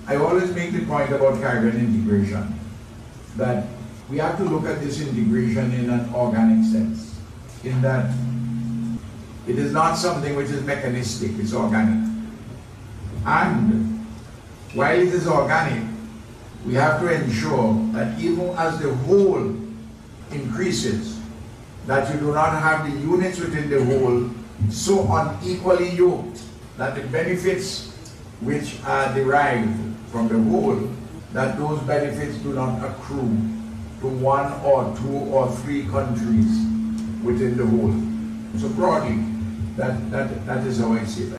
I always make the point about Caribbean integration, that we have to look at this integration in an organic sense, in that it is not something which is mechanistic, it's organic. And while it is organic, we have to ensure that even as the whole increases, that you do not have the units within the whole so unequally yoked that the benefits which are derived from the whole, that those benefits do not accrue to one or two or three countries within the whole. So broadly, that is how I see it.